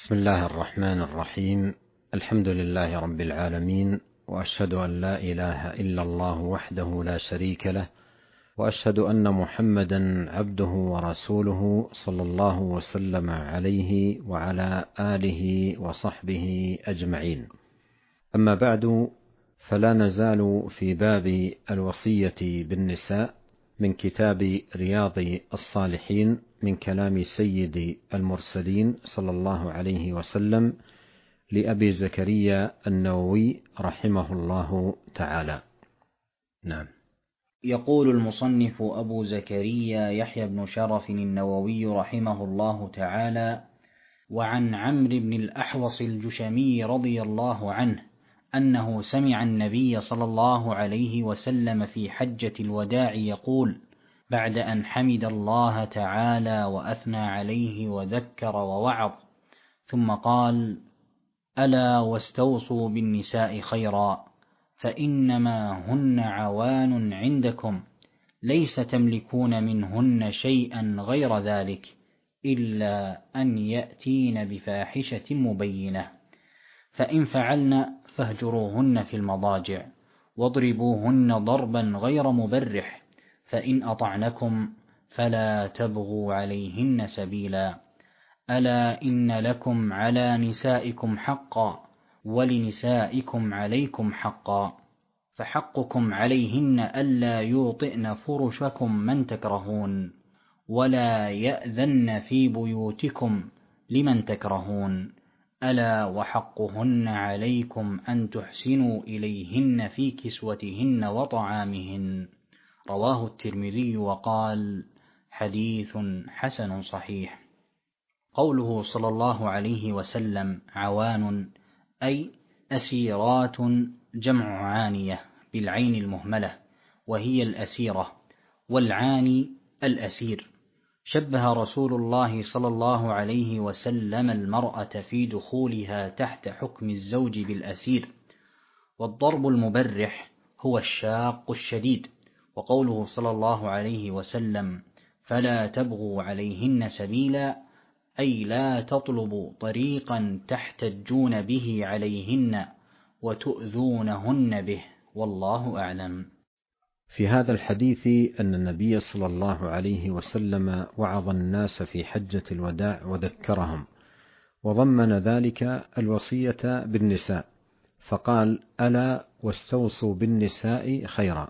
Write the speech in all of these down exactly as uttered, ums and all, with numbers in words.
بسم الله الرحمن الرحيم. الحمد لله رب العالمين، وأشهد أن لا إله إلا الله وحده لا شريك له، وأشهد أن محمدا عبده ورسوله صلى الله وسلم عليه وعلى آله وصحبه أجمعين. أما بعد، فلا نزال في باب الوصية بالنساء من كتاب رياض الصالحين من كلام سيد المرسلين صلى الله عليه وسلم لأبي زكريا النووي رحمه الله تعالى. نعم. يقول المصنف أبو زكريا يحيى بن شرف النووي رحمه الله تعالى: وعن عمرو بن الأحوص الجشمي رضي الله عنه أنه سمع النبي صلى الله عليه وسلم في حجة الوداع يقول بعد أن حمد الله تعالى وأثنى عليه وذكر ووعظ، ثم قال: ألا واستوصوا بالنساء خيرا، فإنما هن عوان عندكم، ليس تملكون منهن شيئا غير ذلك إلا أن يأتين بفاحشة مبينة، فإن فعلن فاهجروهن في المضاجع واضربوهن ضربا غير مبرح، فإن أطعنكم فلا تبغوا عليهن سبيلا، ألا إن لكم على نسائكم حقا ولنسائكم عليكم حقا، فحقكم عليهن ألا يوطئن فرشكم من تكرهون، ولا يأذن في بيوتكم لمن تكرهون، ألا وحقهن عليكم أن تحسنوا إليهن في كسوتهن وطعامهن. رواه الترمذي وقال: حديث حسن صحيح. قوله صلى الله عليه وسلم عوان أي أسيرات، جمع عانية بالعين المهملة، وهي الأسيرة، والعاني الأسير. شبه رسول الله صلى الله عليه وسلم المرأة في دخولها تحت حكم الزوج بالأسير. والضرب المبرح هو الشاق الشديد. وقوله صلى الله عليه وسلم فلا تبغوا عليهن سبيلا أي لا تطلبوا طريقا تحتجون به عليهن وتؤذونهن به، والله أعلم. في هذا الحديث أن النبي صلى الله عليه وسلم وعظ الناس في حجة الوداع وذكرهم، وضمن ذلك الوصية بالنساء، فقال: ألا واستوصوا بالنساء خيرا.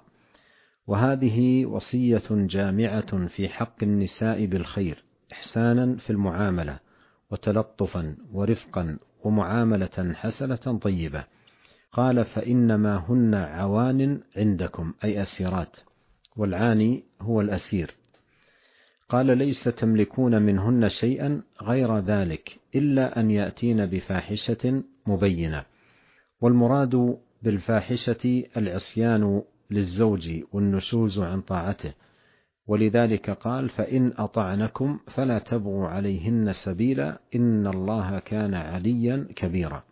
وهذه وصية جامعة في حق النساء بالخير، إحسانا في المعاملة، وتلطفا ورفقا، ومعاملة حسنة طيبة. قال: فإنما هن عوان عندكم أي أسيرات، والعاني هو الأسير. قال: ليس تملكون منهن شيئا غير ذلك إلا أن يأتين بفاحشة مبينة. والمراد بالفاحشة العصيان للزوج والنشوز عن طاعته، ولذلك قال: فإن أطعنكم فلا تبغوا عليهن سبيلا إن الله كان عليا كبيرا.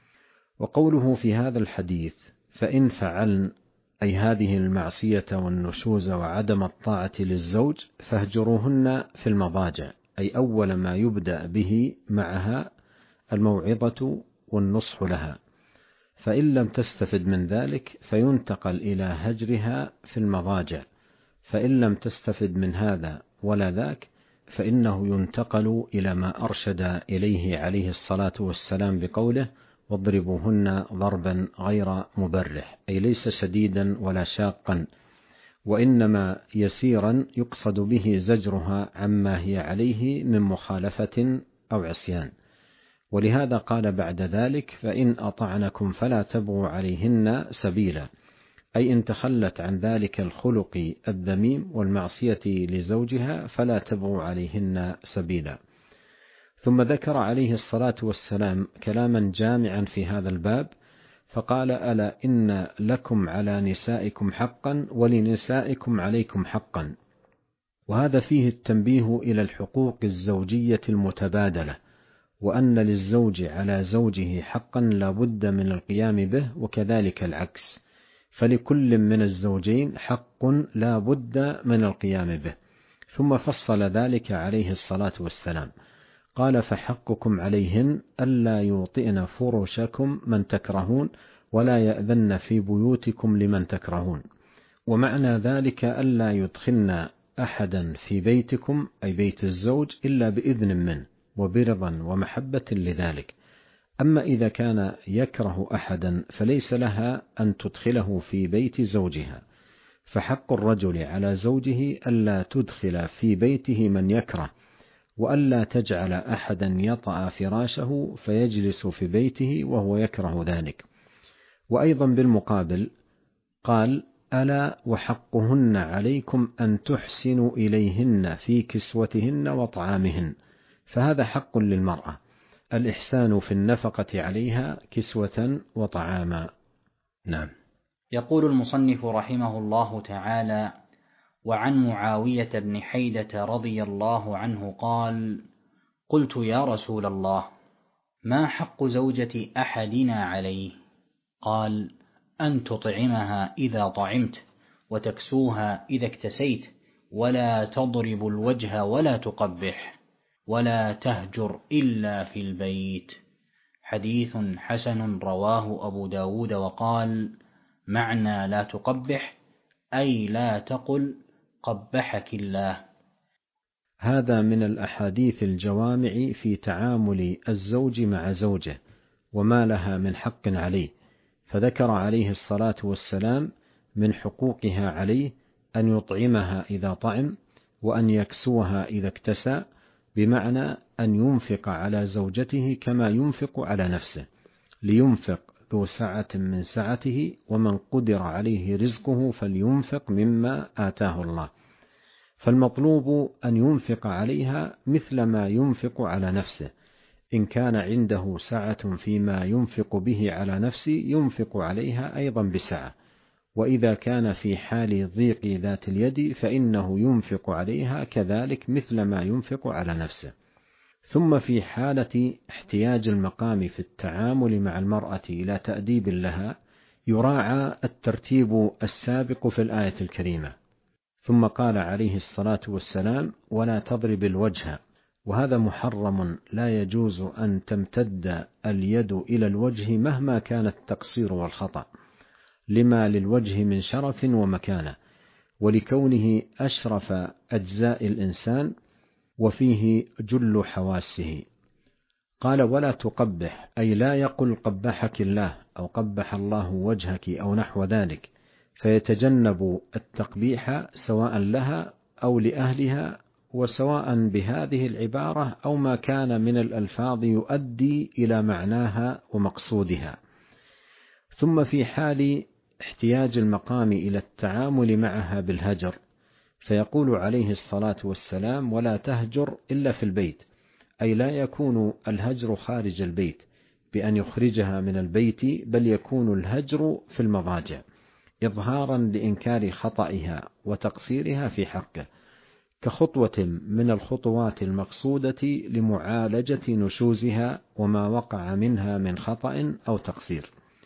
وقوله في هذا الحديث فإن فعلن أي هذه المعصية والنشوز وعدم الطاعة للزوج فاهجروهن في المضاجع، أي أول ما يبدأ به معها الموعظة والنصح لها، فإن لم تستفد من ذلك فينتقل إلى هجرها في المضاجع، فإن لم تستفد من هذا ولا ذاك فإنه ينتقل إلى ما أرشد إليه عليه الصلاة والسلام بقوله: واضربوهن ضربا غير مبرح، أي ليس شديدا ولا شاقا، وإنما يسيرا يقصد به زجرها عما هي عليه من مخالفة أو عصيان. ولهذا قال بعد ذلك: فإن أطعنكم فلا تبغوا عليهن سبيلا، أي إن تخلت عن ذلك الخلق الذميم والمعصية لزوجها فلا تبغوا عليهن سبيلا. ثم ذكر عليه الصلاة والسلام كلاما جامعا في هذا الباب، فقال: ألا إن لكم على نسائكم حقا ولنسائكم عليكم حقا. وهذا فيه التنبيه إلى الحقوق الزوجية المتبادلة، وأن للزوج على زوجه حقا لا بد من القيام به، وكذلك العكس، فلكل من الزوجين حق لا بد من القيام به. ثم فصل ذلك عليه الصلاة والسلام، قال: فحقكم عليهن ألا يوطئن فرشكم من تكرهون ولا يأذن في بيوتكم لمن تكرهون. ومعنى ذلك ألا يدخلن أحدا في بيتكم أي بيت الزوج إلا بإذن منه وبرضا ومحبة لذلك. أما إذا كان يكره أحدا فليس لها أن تدخله في بيت زوجها، فحق الرجل على زوجه ألا تدخل في بيته من يكره، وألا تجعل أحدا يطأ فراشه فيجلس في بيته وهو يكره ذلك. وأيضا بالمقابل قال: ألا وحقهن عليكم أن تحسنوا إليهن في كسوتهن وطعامهن، فهذا حق للمرأة، الإحسان في النفقة عليها كسوة وطعاما. نعم. يقول المصنف رحمه الله تعالى: وعن معاوية بن حيدة رضي الله عنه قال: قلت يا رسول الله، ما حق زوجة أحدنا عليه؟ قال: أن تطعمها إذا طعمت، وتكسوها إذا اكتسيت، ولا تضرب الوجه ولا تقبح، ولا تهجر إلا في البيت. حديث حسن رواه أبو داود. وقال: معنى لا تقبح أي لا تقل قبحك الله. هذا من الأحاديث الجوامع في تعامل الزوج مع زوجه وما لها من حق عليه، فذكر عليه الصلاة والسلام من حقوقها عليه أن يطعمها إذا طعم، وأن يكسوها إذا اكتسى، بمعنى أن ينفق على زوجته كما ينفق على نفسه، لينفق ذو سعة من سعته، ومن قدر عليه رزقه فلينفق مما آتاه الله. فالمطلوب أن ينفق عليها مثل ما ينفق على نفسه، إن كان عنده سعة فيما ينفق به على نفسه ينفق عليها أيضا بسعة، وإذا كان في حال ضيق ذات اليد فإنه ينفق عليها كذلك مثل ما ينفق على نفسه. ثم في حالة احتياج المقام في التعامل مع المرأة إلى تأديب لها يراعى الترتيب السابق في الآية الكريمة. ثم قال عليه الصلاة والسلام: ولا تضرب الوجه، وهذا محرم، لا يجوز أن تمتد اليد إلى الوجه مهما كان التقصير والخطأ، لما للوجه من شرف ومكانة، ولكونه أشرف أجزاء الإنسان وفيه جل حواسه. قال: ولا تقبح، أي لا يقل قبحك الله أو قبح الله وجهك أو نحو ذلك، فيتجنب التقبيح سواء لها أو لأهلها، وسواء بهذه العبارة أو ما كان من الألفاظ يؤدي إلى معناها ومقصودها. ثم في حال احتياج المقام إلى التعامل معها بالهجر، فيقول عليه الصلاة والسلام: ولا تهجر إلا في البيت، أي لا يكون الهجر خارج البيت بأن يخرجها من البيت، بل يكون الهجر في المضاجع، إظهارا لإنكار خطئها وتقصيرها في حقه، كخطوة من الخطوات المقصودة لمعالجة نشوزها وما وقع منها من خطأ أو تقصير.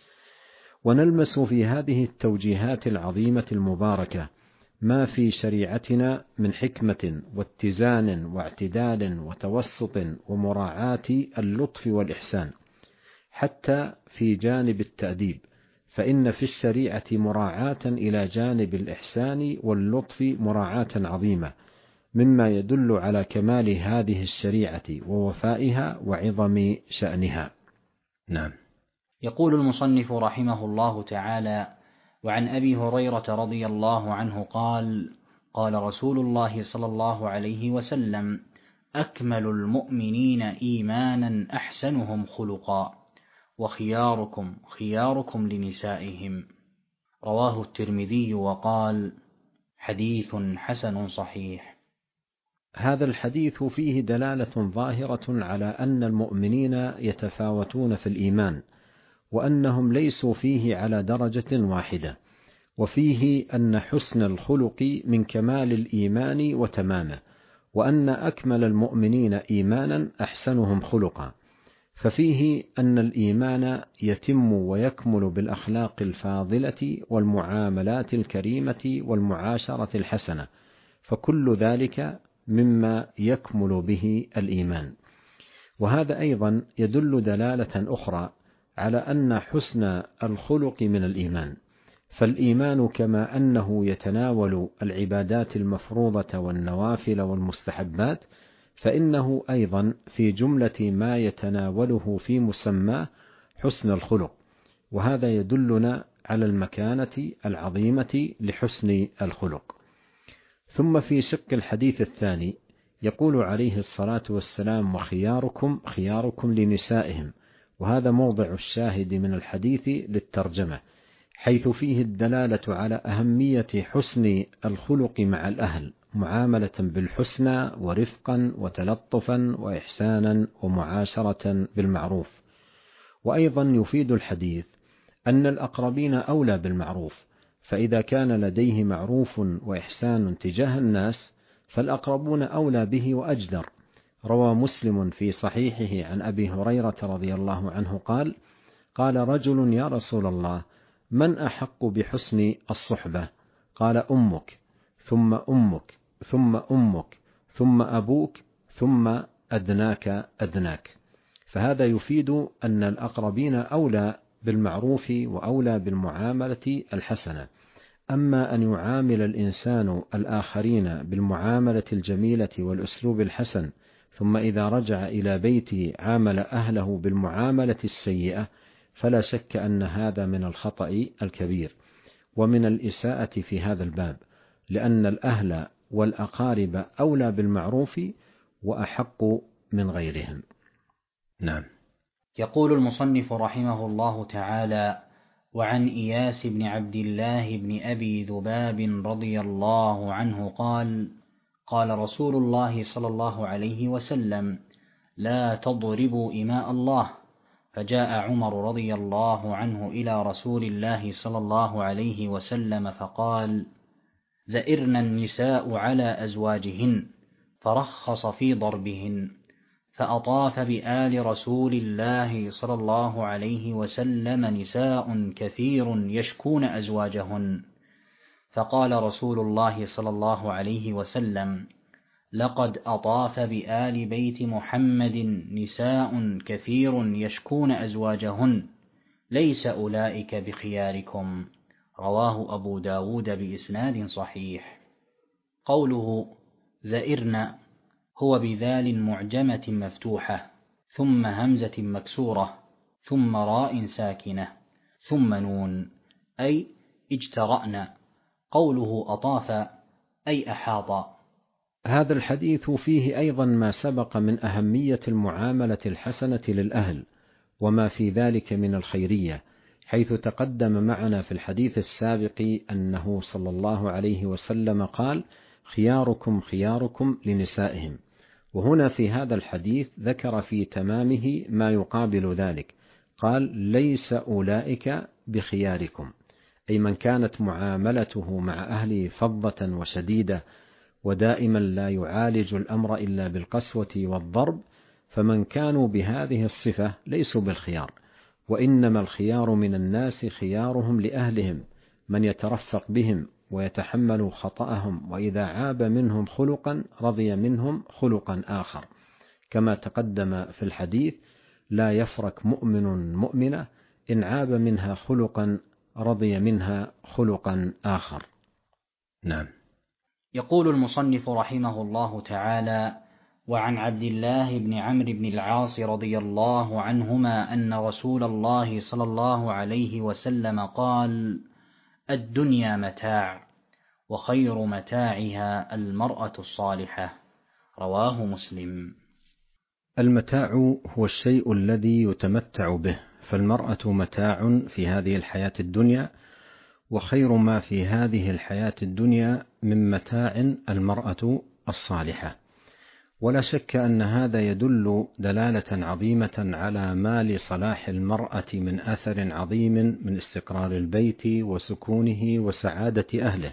ونلمس في هذه التوجيهات العظيمة المباركة ما في شريعتنا من حكمة واتزان واعتدال وتوسط ومراعاة اللطف والإحسان، حتى في جانب التأديب، فإن في الشريعة مراعاة إلى جانب الإحسان واللطف مراعاة عظيمة، مما يدل على كمال هذه الشريعة ووفائها وعظم شأنها. نعم. يقول المصنف رحمه الله تعالى: وعن أبي هريرة رضي الله عنه قال: قال رسول الله صلى الله عليه وسلم: أكمل المؤمنين إيمانا أحسنهم خلقا، وخياركم خياركم لنسائهم. رواه الترمذي وقال: حديث حسن صحيح. هذا الحديث فيه دلالة ظاهرة على أن المؤمنين يتفاوتون في الإيمان، وأنهم ليسوا فيه على درجة واحدة، وفيه أن حسن الخلق من كمال الإيمان وتمامه، وأن أكمل المؤمنين إيمانا أحسنهم خلقا، ففيه أن الإيمان يتم ويكمل بالأخلاق الفاضلة والمعاملات الكريمة والمعاشرة الحسنة، فكل ذلك مما يكمل به الإيمان. وهذا أيضا يدل دلالة أخرى على أن حسن الخلق من الإيمان، فالإيمان كما أنه يتناول العبادات المفروضة والنوافل والمستحبات، فإنه أيضا في جملة ما يتناوله في مسماه حسن الخلق، وهذا يدلنا على المكانة العظيمة لحسن الخلق. ثم في شق الحديث الثاني يقول عليه الصلاة والسلام: وخياركم خياركم لنسائهم، وهذا موضع الشاهد من الحديث للترجمة، حيث فيه الدلالة على أهمية حسن الخلق مع الأهل، معاملة بالحسنى ورفقا وتلطفا وإحسانا ومعاشرة بالمعروف. وأيضا يفيد الحديث أن الأقربين أولى بالمعروف، فإذا كان لديه معروف وإحسان تجاه الناس فالأقربون أولى به وأجدر. روى مسلم في صحيحه عن أبي هريرة رضي الله عنه قال: قال رجل: يا رسول الله، من أحق بحسن الصحبة؟ قال: أمك، ثم أمك، ثم أمك، ثم أبوك، ثم أدناك أدناك. فهذا يفيد أن الأقربين أولى بالمعروف وأولى بالمعاملة الحسنة. أما أن يعامل الإنسان الآخرين بالمعاملة الجميلة والأسلوب الحسن، ثم إذا رجع إلى بيته عامل أهله بالمعاملة السيئة، فلا شك أن هذا من الخطأ الكبير ومن الإساءة في هذا الباب، لأن الأهل والأقارب أولى بالمعروف وأحق من غيرهم. نعم. يقول المصنف رحمه الله تعالى: وعن إياس بن عبد الله بن أبي ذباب رضي الله عنه قال: قال رسول الله صلى الله عليه وسلم: لا تضربوا إماء الله. فجاء عمر رضي الله عنه إلى رسول الله صلى الله عليه وسلم فقال: ذئرن النساء على أزواجهن، فرخص في ضربهن، فأطاف بآل رسول الله صلى الله عليه وسلم نساء كثير يشكون أزواجهن، فقال رسول الله صلى الله عليه وسلم: لقد أطاف بآل بيت محمد نساء كثير يشكون أزواجهن، ليس أولئك بخياركم. رواه أبو داود بإسناد صحيح. قوله ذئرن هو بذال معجمة مفتوحة، ثم همزة مكسورة، ثم راء ساكنة، ثم نون، أي اجترأن. قوله أطاف أي أحاط. هذا الحديث فيه أيضا ما سبق من أهمية المعاملة الحسنة للأهل وما في ذلك من الخيرية، حيث تقدم معنا في الحديث السابق أنه صلى الله عليه وسلم قال: خياركم خياركم لنسائهم. وهنا في هذا الحديث ذكر في تمامه ما يقابل ذلك، قال: ليس أولئك بخياركم، أي من كانت معاملته مع أهله فظة وشديدة ودائما لا يعالج الأمر إلا بالقسوة والضرب، فمن كانوا بهذه الصفة ليسوا بالخيار، وإنما الخيار من الناس خيارهم لأهلهم، من يترفق بهم ويتحمل خطأهم، وإذا عاب منهم خلقا رضي منهم خلقا آخر، كما تقدم في الحديث: لا يفرك مؤمن مؤمنة إن عاب منها خلقا رضي منها خلقا آخر. نعم. يقول المصنف رحمه الله تعالى: وعن عبد الله بن عمرو بن العاص رضي الله عنهما أن رسول الله صلى الله عليه وسلم قال: الدنيا متاع، وخير متاعها المرأة الصالحة. رواه مسلم. المتاع هو الشيء الذي يتمتع به، فالمرأة متاع في هذه الحياة الدنيا، وخير ما في هذه الحياة الدنيا من متاع المرأة الصالحة. ولا شك أن هذا يدل دلالة عظيمة على ما لصلاح المرأة من أثر عظيم من استقرار البيت وسكونه وسعادة أهله،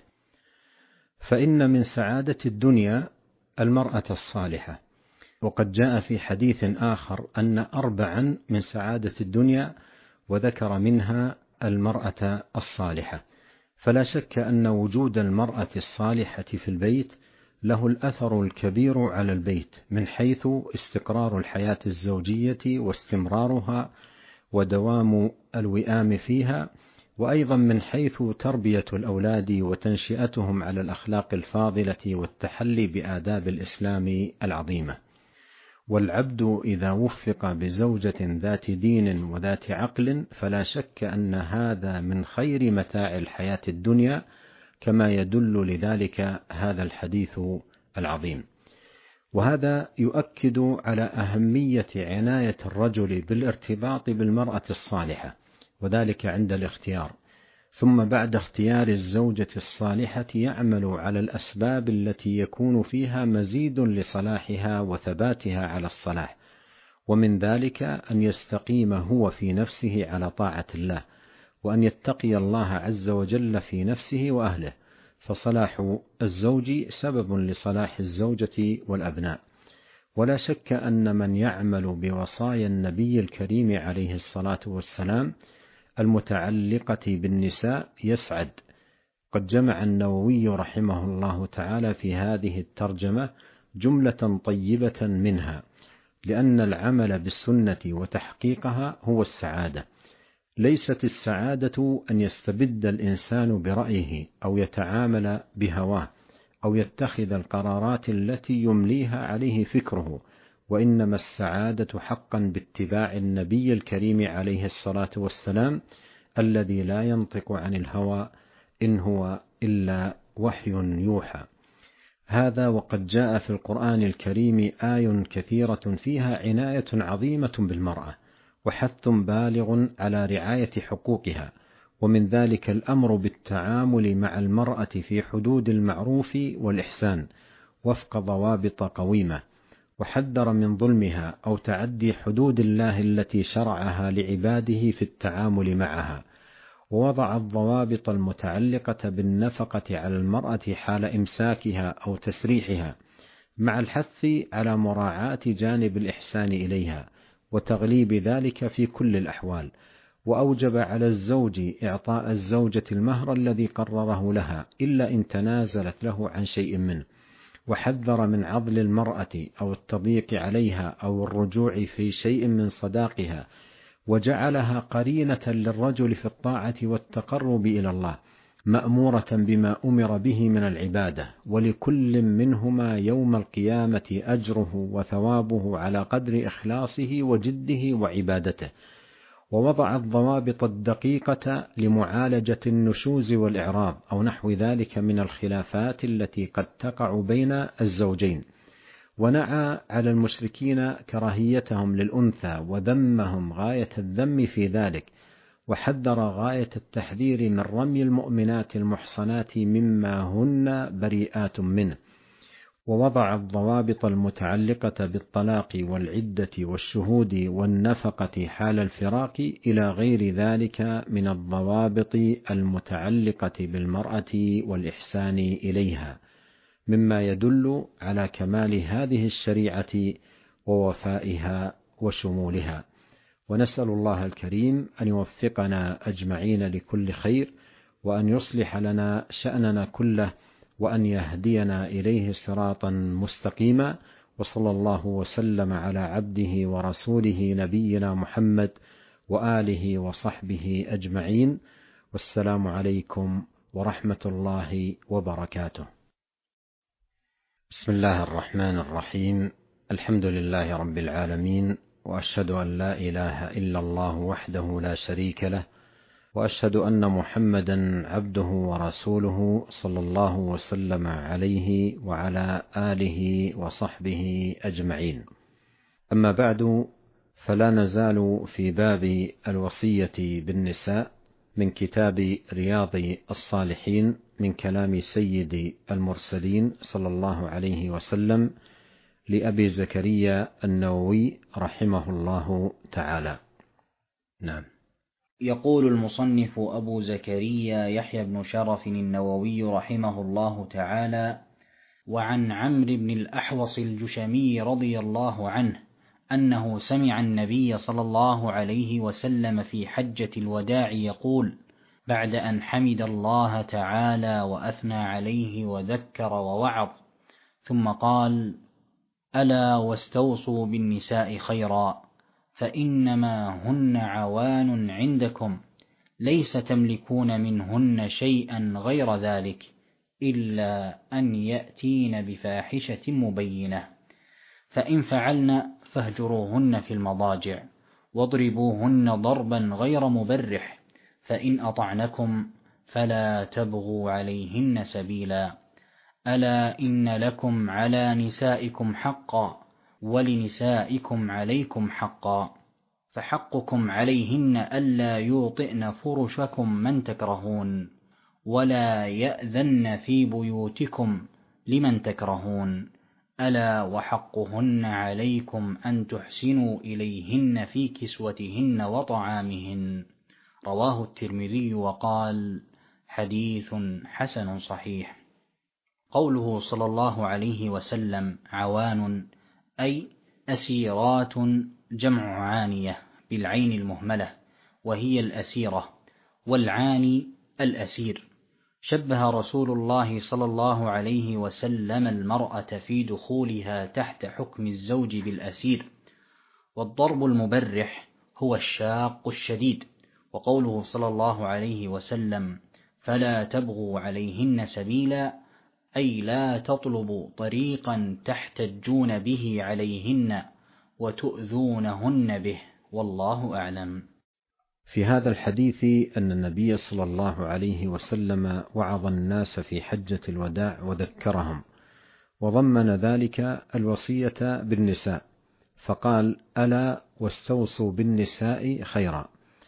فإن من سعادة الدنيا المرأة الصالحة. وقد جاء في حديث آخر أن أربعا من سعادة الدنيا، وذكر منها المرأة الصالحة. فلا شك أن وجود المرأة الصالحة في البيت له الأثر الكبير على البيت من حيث استقرار الحياة الزوجية واستمرارها ودوام الوئام فيها، وأيضا من حيث تربية الأولاد وتنشئتهم على الأخلاق الفاضلة والتحلي بآداب الإسلام العظيمة. والعبد إذا وفق بزوجة ذات دين وذات عقل فلا شك أن هذا من خير متاع الحياة الدنيا، كما يدل لذلك هذا الحديث العظيم. وهذا يؤكد على أهمية عناية الرجل بالارتباط بالمرأة الصالحة، وذلك عند الاختيار، ثم بعد اختيار الزوجة الصالحة يعمل على الأسباب التي يكون فيها مزيد لصلاحها وثباتها على الصلاح، ومن ذلك أن يستقيم هو في نفسه على طاعة الله، وأن يتقي الله عز وجل في نفسه وأهله، فصلاح الزوج سبب لصلاح الزوجة والأبناء. ولا شك أن من يعمل بوصايا النبي الكريم عليه الصلاة والسلام المتعلقة بالنساء يسعد. قد جمع النووي رحمه الله تعالى في هذه الترجمة جملة طيبة منها، لأن العمل بالسنة وتحقيقها هو السعادة. ليست السعادة أن يستبد الإنسان برأيه أو يتعامل بهواه أو يتخذ القرارات التي يمليها عليه فكره، وإنما السعادة حقا باتباع النبي الكريم عليه الصلاة والسلام الذي لا ينطق عن الهوى إن هو إلا وحي يوحى. هذا وقد جاء في القرآن الكريم آي كثيرة فيها عناية عظيمة بالمرأة وحث بالغ على رعاية حقوقها، ومن ذلك الأمر بالتعامل مع المرأة في حدود المعروف والإحسان وفق ضوابط قويمة، وحذر من ظلمها أو تعدي حدود الله التي شرعها لعباده في التعامل معها، ووضع الضوابط المتعلقة بالنفقة على المرأة حال إمساكها أو تسريحها، مع الحث على مراعاة جانب الإحسان إليها وتغليب ذلك في كل الأحوال. وأوجب على الزوج إعطاء الزوجة المهر الذي قرره لها إلا إن تنازلت له عن شيء منه، وحذر من عضل المرأة أو التضييق عليها أو الرجوع في شيء من صداقها، وجعلها قرينة للرجل في الطاعة والتقرب إلى الله، مأمورة بما أمر به من العبادة، ولكل منهما يوم القيامة أجره وثوابه على قدر إخلاصه وجده وعبادته. ووضع الضوابط الدقيقة لمعالجة النشوز والإعراض أو نحو ذلك من الخلافات التي قد تقع بين الزوجين، ونعى على المشركين كراهيتهم للأنثى وذمهم غاية الذم في ذلك، وحذر غاية التحذير من رمي المؤمنات المحصنات مما هن بريئات منه، ووضع الضوابط المتعلقة بالطلاق والعدة والشهود والنفقة حال الفراق إلى غير ذلك من الضوابط المتعلقة بالمرأة والإحسان إليها، مما يدل على كمال هذه الشريعة ووفائها وشمولها. ونسأل الله الكريم أن يوفقنا أجمعين لكل خير، وأن يصلح لنا شأننا كله، وأن يهدينا إليه صراطا مستقيما. وصلى الله وسلم على عبده ورسوله نبينا محمد وآله وصحبه أجمعين، والسلام عليكم ورحمة الله وبركاته. بسم الله الرحمن الرحيم. الحمد لله رب العالمين، وأشهد أن لا إله إلا الله وحده لا شريك له، وأشهد أن محمدا عبده ورسوله صلى الله وسلم عليه وعلى آله وصحبه أجمعين. أما بعد، فلا نزال في باب الوصية بالنساء من كتاب رياض الصالحين من كلام سيد المرسلين صلى الله عليه وسلم لأبي زكريا النووي رحمه الله تعالى. نعم. يقول المصنف أبو زكريا يحيى بن شرف النووي رحمه الله تعالى: وعن عمرو بن الأحوص الجشمي رضي الله عنه أنه سمع النبي صلى الله عليه وسلم في حجة الوداع يقول بعد أن حمد الله تعالى وأثنى عليه وذكر ووعظ: ثم قال: ألا واستوصوا بالنساء خيرا، فإنما هن عوان عندكم، ليس تملكون منهن شيئا غير ذلك، إلا أن يأتين بفاحشة مبينة، فإن فعلن فاهجروهن في المضاجع واضربوهن ضربا غير مبرح، فإن أطعنكم فلا تبغوا عليهن سبيلا. ألا إن لكم على نسائكم حقا، ولنسائكم عليكم حقا، فحقكم عليهن ألا يوطئن فرشكم من تكرهون، ولا يأذن في بيوتكم لمن تكرهون. ألا وحقهن عليكم أن تحسنوا إليهن في كسوتهن وطعامهن. رواه الترمذي وقال: حديث حسن صحيح. قوله صلى الله عليه وسلم عوان أي أسيرات، جمع عانية بالعين المهملة، وهي الأسيرة، والعاني الأسير. شبه رسول الله صلى الله عليه وسلم المرأة في دخولها تحت حكم الزوج بالأسير. والضرب المبرح هو الشاق الشديد. وقوله صلى الله عليه وسلم: فلا تبغوا عليهن سبيلا، أي لا تطلبوا طريقا تحتجون به عليهن وتؤذونهن به، والله أعلم. في هذا الحديث أن النبي صلى الله عليه وسلم وعظ الناس في حجة الوداع وذكرهم، وضمن ذلك الوصية بالنساء، فقال: ألا واستوصوا بالنساء خيرا.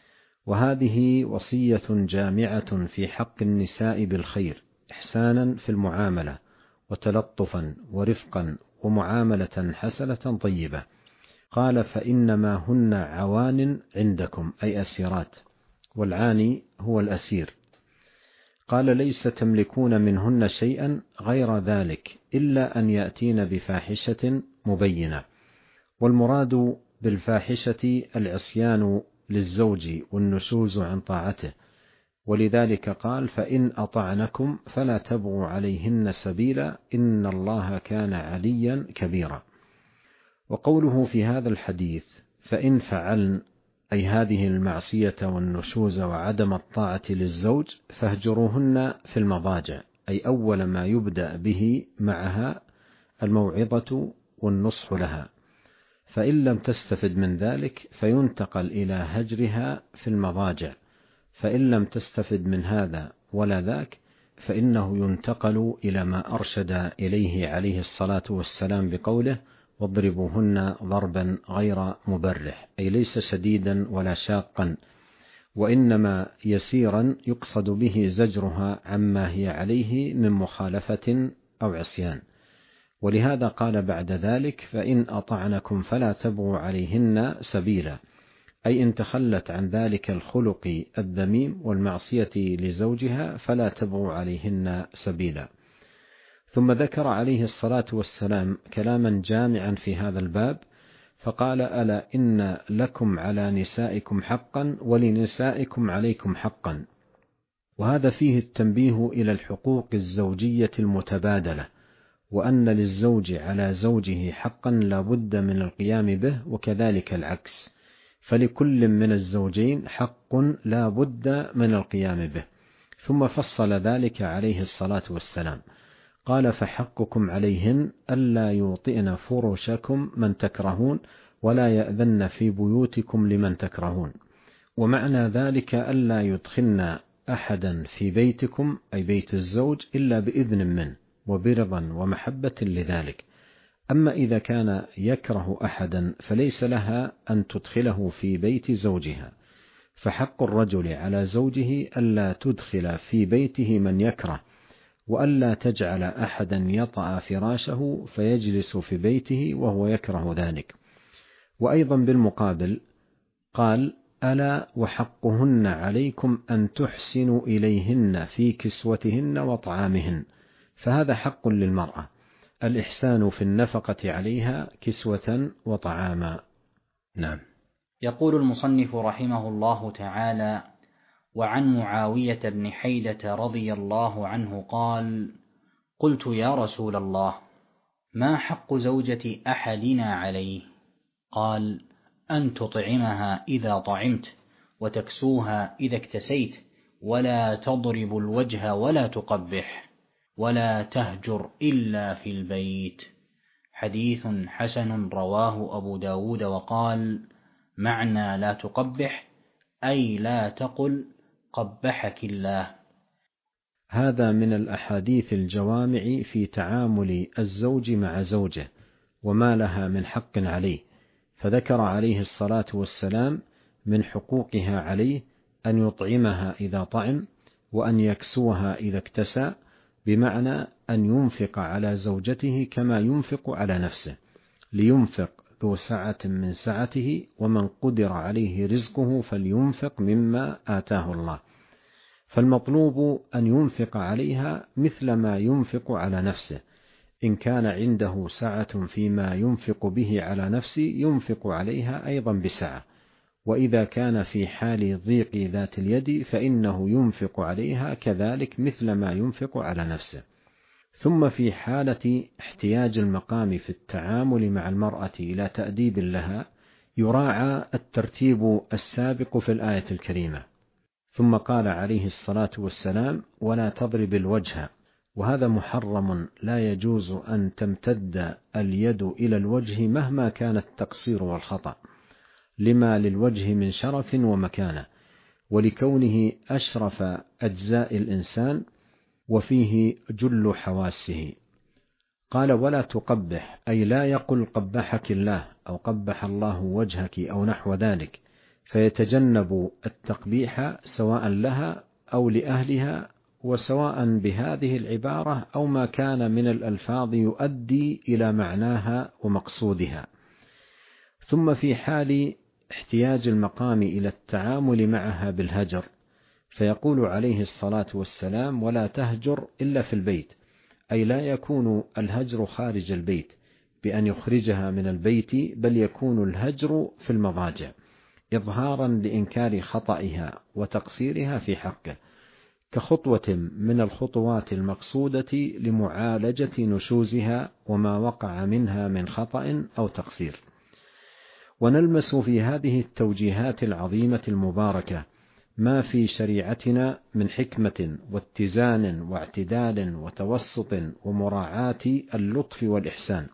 وهذه وصية جامعة في حق النساء بالخير، إحسانا في المعاملة، وتلطفا ورفقا، ومعاملة حسنة طيبة. قال: فإنما هن عوان عندكم، أي أسيرات، والعاني هو الأسير. قال: ليس تملكون منهن شيئا غير ذلك، إلا أن يأتين بفاحشة مبينة. والمراد بالفاحشة العصيان للزوج والنشوز عن طاعته، ولذلك قال: فإن أطعنكم فلا تبغوا عليهن سبيلا، إن الله كان عليا كبيرا. وقوله في هذا الحديث: فإن فعلن، أي هذه المعصية والنشوز وعدم الطاعة للزوج، فاهجروهن في المضاجع، أي أول ما يبدأ به معها الموعظة والنصح لها، فإن لم تستفد من ذلك فينتقل إلى هجرها في المضاجع، فإن لم تستفد من هذا ولا ذاك فإنه ينتقل إلى ما أرشد إليه عليه الصلاة والسلام بقوله: واضربوهن ضربا غير مبرح، أي ليس شديدا ولا شاقا، وإنما يسيرا يقصد به زجرها عما هي عليه من مخالفة أو عصيان. ولهذا قال بعد ذلك: فإن أطعنكم فلا تبغوا عليهن سبيلا، أي إن تخلت عن ذلك الخلق الذميم والمعصية لزوجها فلا تبغوا عليهن سبيلا. ثم ذكر عليه الصلاة والسلام كلاما جامعا في هذا الباب، فقال: ألا إن لكم على نسائكم حقا، ولنسائكم عليكم حقا. وهذا فيه التنبيه إلى الحقوق الزوجية المتبادلة، وأن للزوج على زوجه حقا لا بد من القيام به، وكذلك العكس، فلكل من الزوجين حق لا بد من القيام به. ثم فصل ذلك عليه الصلاة والسلام، قال: فحقكم عليهن ألا يوطئن فرشكم من تكرهون، ولا يأذن في بيوتكم لمن تكرهون. ومعنى ذلك ألا يدخلن أحدا في بيتكم، أي بيت الزوج، إلا بإذن منه وبرضا ومحبة لذلك. أما إذا كان يكره أحدا فليس لها أن تدخله في بيت زوجها، فحق الرجل على زوجه ألا تدخل في بيته من يكره، وألا تجعل أحدا يطأ فراشه فيجلس في بيته وهو يكره ذلك. وأيضا بالمقابل قال: ألا وحقهن عليكم أن تحسنوا إليهن في كسوتهن وطعامهن، فهذا حق للمرأة، الإحسان في النفقة عليها كسوة وطعاما. نعم. يقول المصنف رحمه الله تعالى: وعن معاوية بن حيدة رضي الله عنه قال: قلت يا رسول الله، ما حق زوجة أحدنا عليه؟ قال: أن تطعمها إذا طعمت، وتكسوها إذا اكتسيت، ولا تضرب الوجه ولا تقبح، ولا تهجر إلا في البيت. حديث حسن رواه أبو داود، وقال: معنى لا تقبح أي لا تقل قبحك الله. هذا من الأحاديث الجوامع في تعامل الزوج مع زوجه وما لها من حق عليه، فذكر عليه الصلاة والسلام من حقوقها عليه أن يطعمها إذا طعم، وأن يكسوها إذا اكتسى، بمعنى أن ينفق على زوجته كما ينفق على نفسه، لينفق ذو سعة من سعته، ومن قدر عليه رزقه فلينفق مما آتاه الله. فالمطلوب أن ينفق عليها مثل ما ينفق على نفسه، إن كان عنده سعة فيما ينفق به على نفسه ينفق عليها أيضا بسعة، وإذا كان في حال ضيق ذات اليد فإنه ينفق عليها كذلك مثل ما ينفق على نفسه. ثم في حالة احتياج المقام في التعامل مع المرأة إلى تأديب لها يراعى الترتيب السابق في الآية الكريمة. ثم قال عليه الصلاة والسلام: ولا تضرب الوجه، وهذا محرم، لا يجوز أن تمتد اليد إلى الوجه مهما كان التقصير والخطأ، لما للوجه من شرف ومكانة، ولكونه أشرف أجزاء الإنسان وفيه جل حواسه. قال: ولا تقبح، أي لا يقل قبحك الله أو قبح الله وجهك أو نحو ذلك، فيتجنب التقبيح سواء لها أو لأهلها، وسواء بهذه العبارة أو ما كان من الألفاظ يؤدي إلى معناها ومقصودها. ثم في حال احتياج المقام إلى التعامل معها بالهجر، فيقول عليه الصلاة والسلام: ولا تهجر إلا في البيت، أي لا يكون الهجر خارج البيت بأن يخرجها من البيت، بل يكون الهجر في المضاجع، إظهارا لإنكار خطئها وتقصيرها في حقه، كخطوة من الخطوات المقصودة لمعالجة نشوزها وما وقع منها من خطأ أو تقصير. ونلمس في هذه التوجيهات العظيمة المباركة ما في شريعتنا من حكمة واتزان واعتدال وتوسط ومراعاة اللطف والإحسان،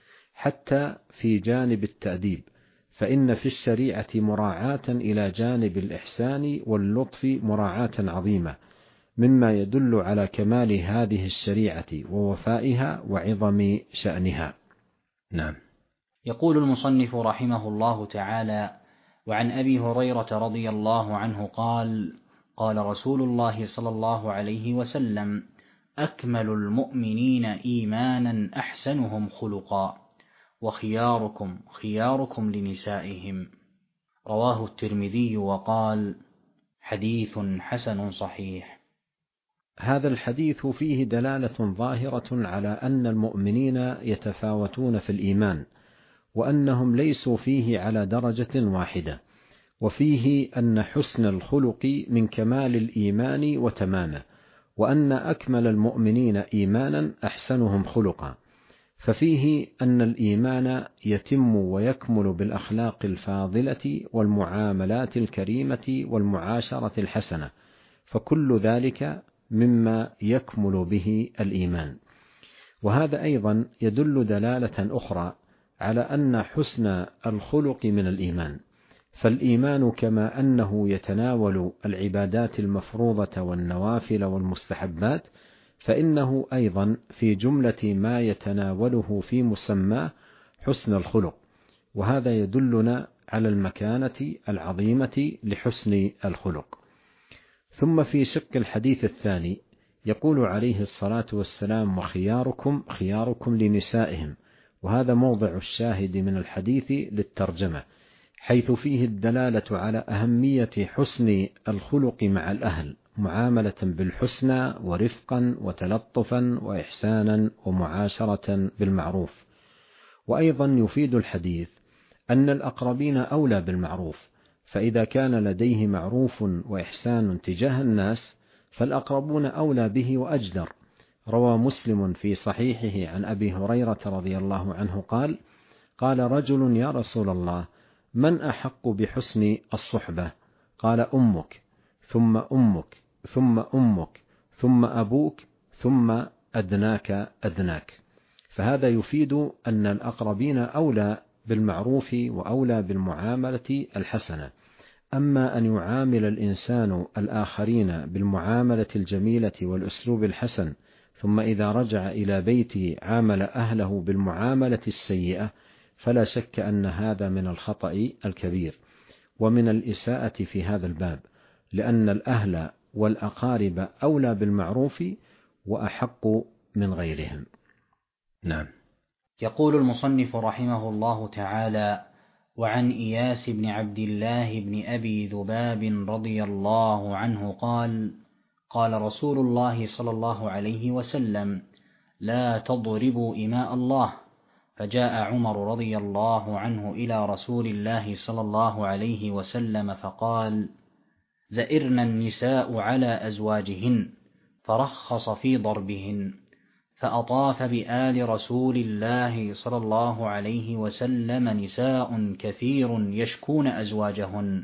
حتى في جانب التأديب، فإن في الشريعة مراعاة إلى جانب الإحسان واللطف مراعاة عظيمة، مما يدل على كمال هذه الشريعة ووفائها وعظم شأنها. نعم. يقول المصنف رحمه الله تعالى: وعن أبي هريرة رضي الله عنه قال: قال رسول الله صلى الله عليه وسلم: أكمل المؤمنين إيمانا أحسنهم خلقا، وخياركم خياركم لنسائهم. رواه الترمذي وقال: حديث حسن صحيح. هذا الحديث فيه دلالة ظاهرة على أن المؤمنين يتفاوتون في الإيمان، وأنهم ليسوا فيه على درجة واحدة، وفيه أن حسن الخلق من كمال الإيمان وتمامه، وأن أكمل المؤمنين إيمانا أحسنهم خلقا، ففيه أن الإيمان يتم ويكمل بالأخلاق الفاضلة والمعاملات الكريمة والمعاشرة الحسنة، فكل ذلك مما يكمل به الإيمان. وهذا أيضا يدل دلالة أخرى على أن حسن الخلق من الإيمان، فالإيمان كما أنه يتناول العبادات المفروضة والنوافل والمستحبات، فإنه أيضا في جملة ما يتناوله في مسماه حسن الخلق، وهذا يدلنا على المكانة العظيمة لحسن الخلق. ثم في شق الحديث الثاني يقول عليه الصلاة والسلام: وخياركم خياركم لنسائهم، وهذا موضع الشاهد من الحديث للترجمة، حيث فيه الدلالة على أهمية حسن الخلق مع الأهل، معاملة بالحسنى ورفقا وتلطفا وإحسانا ومعاشرة بالمعروف. وأيضا يفيد الحديث أن الأقربين أولى بالمعروف، فإذا كان لديه معروف وإحسان تجاه الناس فالأقربون أولى به وأجدر، روى مسلم في صحيحه عن أبي هريرة رضي الله عنه قال: قال رجل: يا رسول الله، من أحق بحسن الصحبة؟ قال: أمك، ثم أمك، ثم أمك، ثم أبوك، ثم أدناك أدناك. فهذا يفيد أن الأقربين أولى بالمعروف وأولى بالمعاملة الحسنة. أما أن يعامل الإنسان الآخرين بالمعاملة الجميلة والأسلوب الحسن، ثم إذا رجع إلى بيته عامل أهله بالمعاملة السيئة، فلا شك أن هذا من الخطأ الكبير ومن الإساءة في هذا الباب، لأن الأهل والأقارب أولى بالمعروف وأحق من غيرهم. نعم. يقول المصنف رحمه الله تعالى: وعن إياس بن عبد الله بن أبي ذباب رضي الله عنه قال: قال رسول الله صلى الله عليه وسلم: لا تضربوا إماء الله. فجاء عمر رضي الله عنه إلى رسول الله صلى الله عليه وسلم فقال: ذئرن النساء على أزواجهن، فرخص في ضربهن. فأطاف بآل رسول الله صلى الله عليه وسلم نساء كثير يشكون أزواجهن.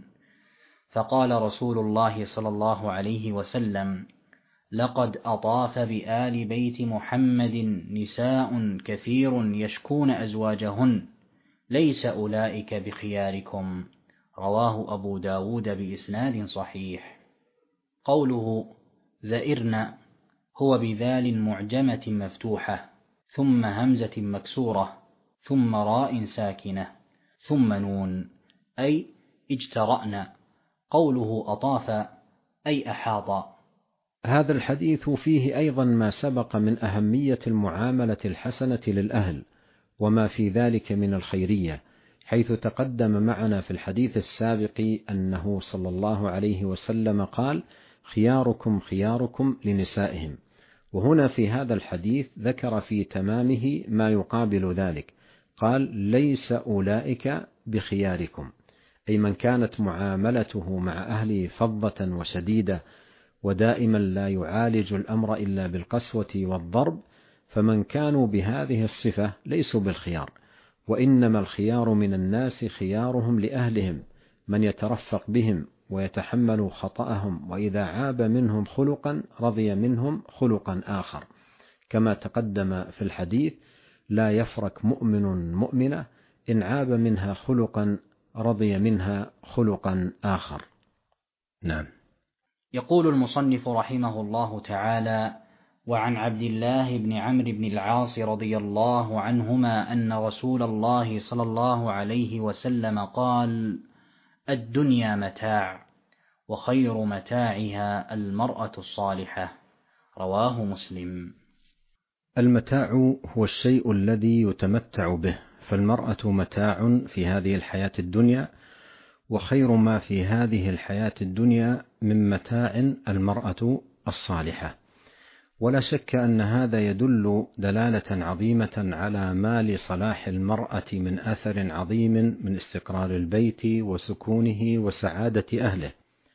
فقال رسول الله صلى الله عليه وسلم: لقد أطاف بآل بيت محمد نساء كثير يشكون أزواجهن، ليس أولئك بخياركم. رواه أبو داود بإسناد صحيح. قوله ذئرن هو بذال معجمة مفتوحة، ثم همزة مكسورة، ثم راء ساكنة، ثم نون، أي اجترأن. قوله أطاف أي أحاط. هذا الحديث فيه أيضا ما سبق من أهمية المعاملة الحسنة للأهل وما في ذلك من الخيرية، حيث تقدم معنا في الحديث السابق أنه صلى الله عليه وسلم قال: خياركم خياركم لنسائهم. وهنا في هذا الحديث ذكر في تمامه ما يقابل ذلك، قال: ليس أولئك بخياركم، أي من كانت معاملته مع أهله فظة وشديدة ودائما لا يعالج الأمر إلا بالقسوة والضرب، فمن كانوا بهذه الصفة ليسوا بالخيار، وإنما الخيار من الناس خيارهم لأهلهم، من يترفق بهم ويتحمل خطأهم، وإذا عاب منهم خلقا رضي منهم خلقا آخر، كما تقدم في الحديث: لا يفرك مؤمن مؤمنة إن عاب منها خلقا رضي منها خلقا آخر. نعم. يقول المصنف رحمه الله تعالى: وعن عبد الله بن عمرو بن العاص رضي الله عنهما أن رسول الله صلى الله عليه وسلم قال: الدنيا متاع، وخير متاعها المرأة الصالحة. رواه مسلم. المتاع هو الشيء الذي يتمتع به، فالمرأة متاع في هذه الحياة الدنيا، وخير ما في هذه الحياة الدنيا من متاع المرأة الصالحة. ولا شك أن هذا يدل دلالة عظيمة على ما لصلاح المرأة من أثر عظيم من استقرار البيت وسكونه وسعادة أهله.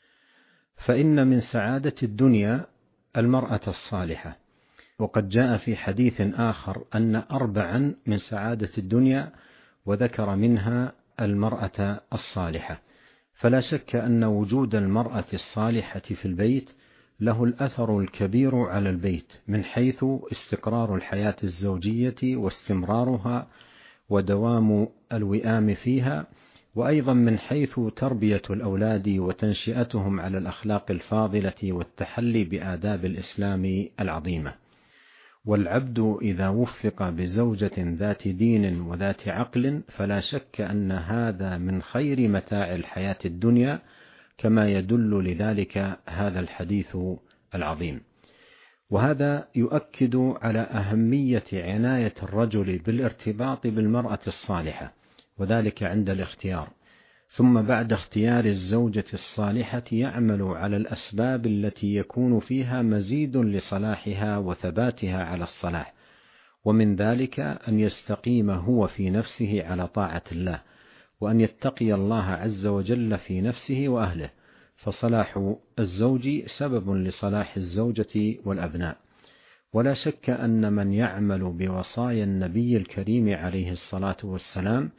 فإن من سعادة الدنيا المرأة الصالحة، وقد جاء في حديث آخر أن أربعا من سعادة الدنيا، وذكر منها المرأة الصالحة. فلا شك أن وجود المرأة الصالحة في البيت له الأثر الكبير على البيت، من حيث استقرار الحياة الزوجية واستمرارها ودوام الوئام فيها، وأيضا من حيث تربية الأولاد وتنشئتهم على الأخلاق الفاضلة والتحلي بآداب الإسلام العظيمة. والعبد إذا وفق بزوجة ذات دين وذات عقل فلا شك أن هذا من خير متاع الحياة الدنيا، كما يدل لذلك هذا الحديث العظيم. وهذا يؤكد على أهمية عناية الرجل بالارتباط بالمرأة الصالحة، وذلك عند الاختيار، ثم بعد اختيار الزوجة الصالحة يعمل على الأسباب التي يكون فيها مزيد لصلاحها وثباتها على الصلاح، ومن ذلك أن يستقيم هو في نفسه على طاعة الله، وأن يتقي الله عز وجل في نفسه وأهله، فصلاح الزوج سبب لصلاح الزوجة والأبناء. ولا شك أن من يعمل بوصايا النبي الكريم عليه الصلاة والسلام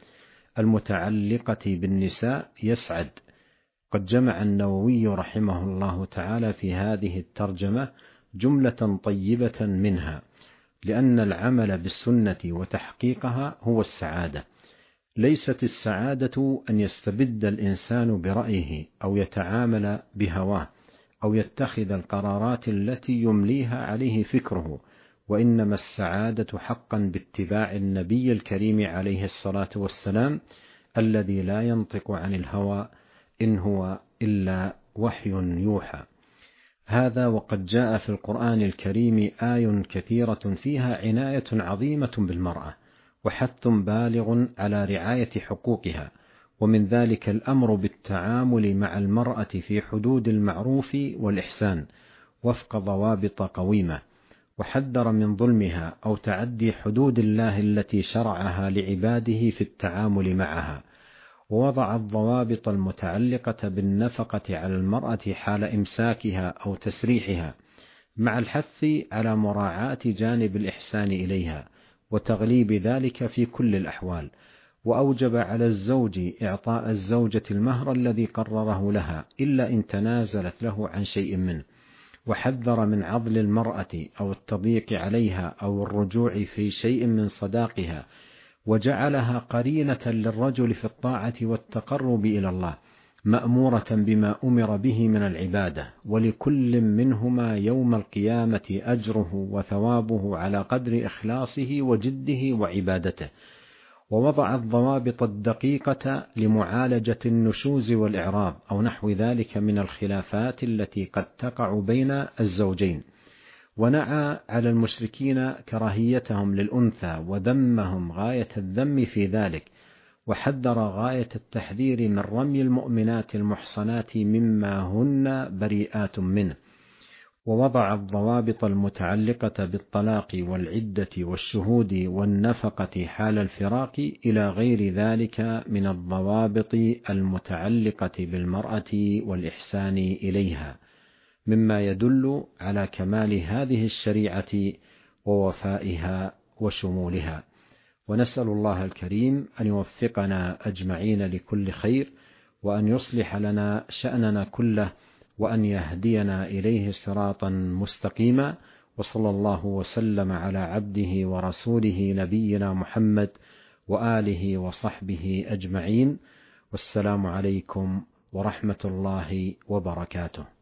المتعلقة بالنساء يسعد. قد جمع النووي رحمه الله تعالى في هذه الترجمة جملة طيبة منها، لأن العمل بالسنة وتحقيقها هو السعادة. ليست السعادة أن يستبد الإنسان برأيه أو يتعامل بهواه أو يتخذ القرارات التي يمليها عليه فكره، وإنما السعادة حقا باتباع النبي الكريم عليه الصلاة والسلام الذي لا ينطق عن الهوى إن هو إلا وحي يوحى. هذا وقد جاء في القرآن الكريم آي كثيرة فيها عناية عظيمة بالمرأة وحث بالغ على رعاية حقوقها، ومن ذلك الأمر بالتعامل مع المرأة في حدود المعروف والإحسان وفق ضوابط قويمة، وحذر من ظلمها أو تعدي حدود الله التي شرعها لعباده في التعامل معها، ووضع الضوابط المتعلقة بالنفقة على المرأة حال إمساكها أو تسريحها، مع الحث على مراعاة جانب الإحسان إليها وتغليب ذلك في كل الأحوال. وأوجب على الزوج إعطاء الزوجة المهر الذي قرره لها إلا إن تنازلت له عن شيء منه، وحذر من عضل المرأة أو التضييق عليها أو الرجوع في شيء من صداقها، وجعلها قرينة للرجل في الطاعة والتقرب إلى الله، مأمورة بما أمر به من العبادة، ولكل منهما يوم القيامة أجره وثوابه على قدر إخلاصه وجده وعبادته. ووضع الضوابط الدقيقة لمعالجة النشوز والإعراض أو نحو ذلك من الخلافات التي قد تقع بين الزوجين، ونعى على المشركين كراهيتهم للأنثى وذمهم غاية الذم في ذلك، وحذر غاية التحذير من رمي المؤمنات المحصنات مما هن بريئات منه، ووضع الضوابط المتعلقة بالطلاق والعدة والشهود والنفقة حال الفراق إلى غير ذلك من الضوابط المتعلقة بالمرأة والإحسان إليها، مما يدل على كمال هذه الشريعة ووفائها وشمولها. ونسأل الله الكريم أن يوفقنا أجمعين لكل خير، وأن يصلح لنا شأننا كله، وأن يهدينا إليه صراطا مستقيما. وصلى الله وسلم على عبده ورسوله نبينا محمد وآله وصحبه أجمعين، والسلام عليكم ورحمة الله وبركاته.